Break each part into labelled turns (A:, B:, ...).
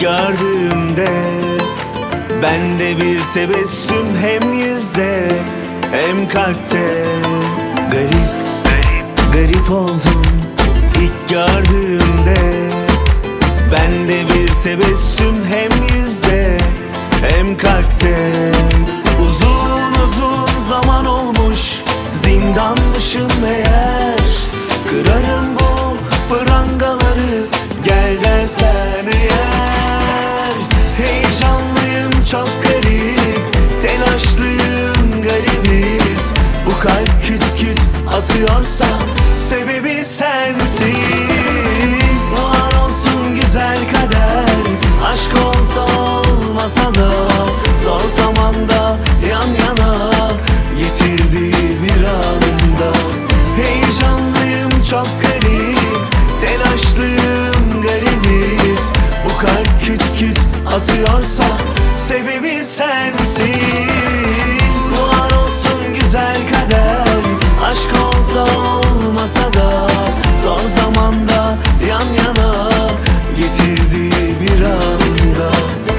A: gördüğümde bende bir tebessüm, hem yüzde hem kalpte. Garip, garip oldum ilk gördüğümde. Bende bir tebessüm, hem yüzde hem kalpte. Uzun uzun zaman olmuş, zindanmışım meğer. Kırarım bu prangaları, gel dersen eğer. Heyecanlıyım, çok garip, telaşlıyım, garibiz. Bu kalp küt küt atıyorsa sebebi sensin. Var olsun güzel kader, aşk olsa olmasa da zor zamanda yan yana getirdiği bir anda. Heyecanlıyım, çok garip, telaşlıyım, garibiz. Bu kalp küt küt atıyorsa sebebi sensin. Var olsun güzel kader, aşk olsa olmasa da zor zamanda yan yana getirdiği bir anda.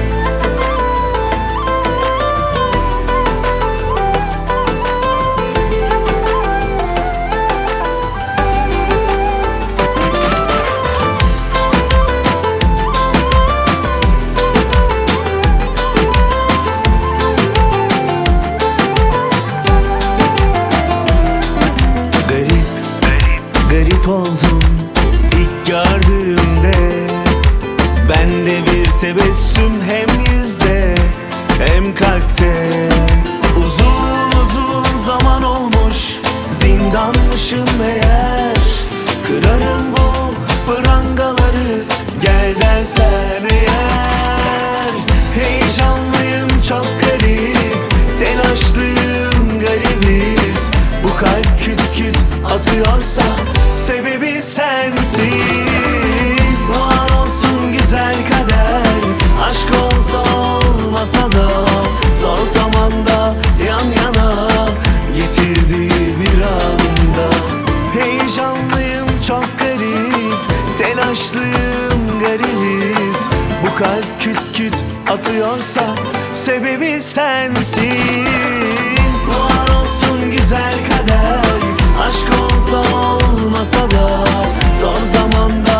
A: Garip oldum ilk gördüğümde. Bende bir tebessüm, hem yüzde hem kalpte. Uzun uzun zaman olmuş, zindanmışım meğer. Kırarım bu prangaları, gel dersen eğer. Heyecanlıyım, çok garip, telaşlıyım, garibiz. Bu kalp küt küt atıyorsa sebebi sensin. Var olsun güzel kader, aşk olsa olmasa da zor zamanda yan yana getirdiği bir anda. Heyecanlıyım, çok garip, telaşlıyım, garibiz. Bu kalp küt küt atıyorsa sebebi sensin. Var olsun güzel kader, aşk olsa olmasa da zor zamanda